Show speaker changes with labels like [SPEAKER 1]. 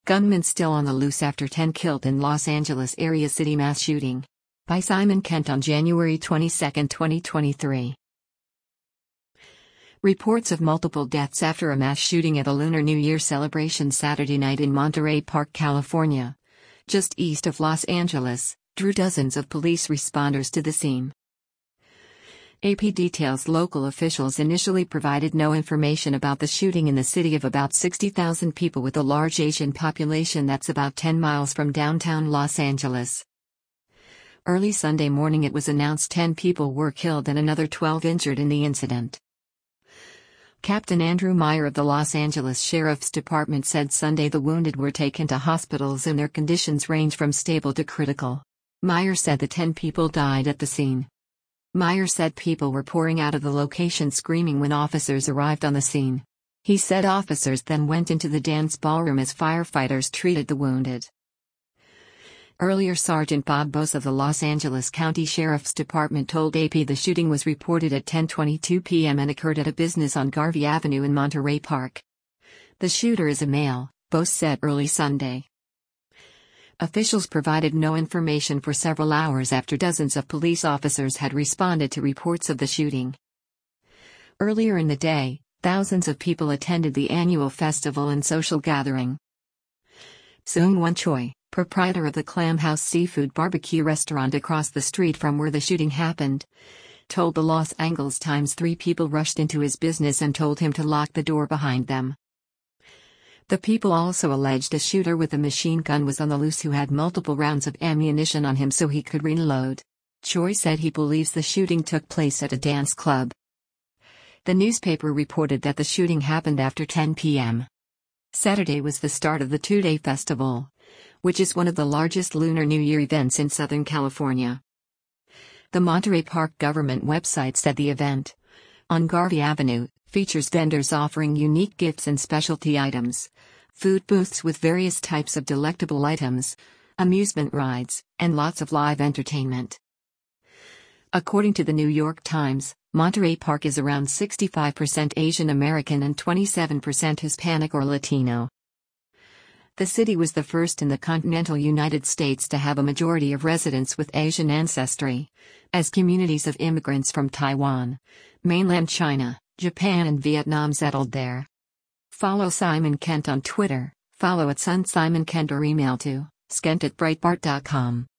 [SPEAKER 1] Gunmen still on the loose after 10 killed in Los Angeles area city mass shooting. By Simon Kent on January 22, 2023. Reports of multiple deaths after a mass shooting at a Lunar New Year celebration Saturday night in Monterey Park, California, just east of Los Angeles, drew dozens of police responders to the scene. AP details local officials initially provided no information about the shooting in the city of about 60,000 people with a large Asian population that's about 10 miles from downtown Los Angeles. Early Sunday morning it was announced 10 people were killed and another 12 injured in the incident. Captain Andrew Meyer of the Los Angeles Sheriff's Department said Sunday the wounded were taken to hospitals and their conditions range from stable to critical. Meyer said the 10 people died at the scene. Meyer said people were pouring out of the location screaming when officers arrived on the scene. He said officers then went into the dance ballroom as firefighters treated the wounded. Earlier Sergeant Bob Bose of the Los Angeles County Sheriff's Department told AP the shooting was reported at 10:22 p.m. and occurred at a business on Garvey Avenue in Monterey Park. The shooter is a male, Bose said early Sunday. Officials provided no information for several hours after dozens of police officers had responded to reports of the shooting. Earlier in the day, thousands of people attended the annual festival and social gathering. Seung-Won Choi, proprietor of the Clam House Seafood Barbecue restaurant across the street from where the shooting happened, told the Los Angeles Times 3 people rushed into his business and told him to lock the door behind them. The people also alleged a shooter with a machine gun was on the loose who had multiple rounds of ammunition on him so he could reload. Choi said he believes the shooting took place at a dance club. The newspaper reported that the shooting happened after 10 p.m. Saturday was the start of the two-day festival, which is one of the largest Lunar New Year events in Southern California. The Monterey Park government website said the event, on Garvey Avenue, features vendors offering unique gifts and specialty items, food booths with various types of delectable items, amusement rides, and lots of live entertainment. According to the New York Times, Monterey Park is around 65% Asian American and 27% Hispanic or Latino. The city was the first in the continental United States to have a majority of residents with Asian ancestry, as communities of immigrants from Taiwan, mainland China, Japan and Vietnam settled there. Follow Simon Kent on Twitter, follow @SunSimonKent or email to skent@breitbart.com.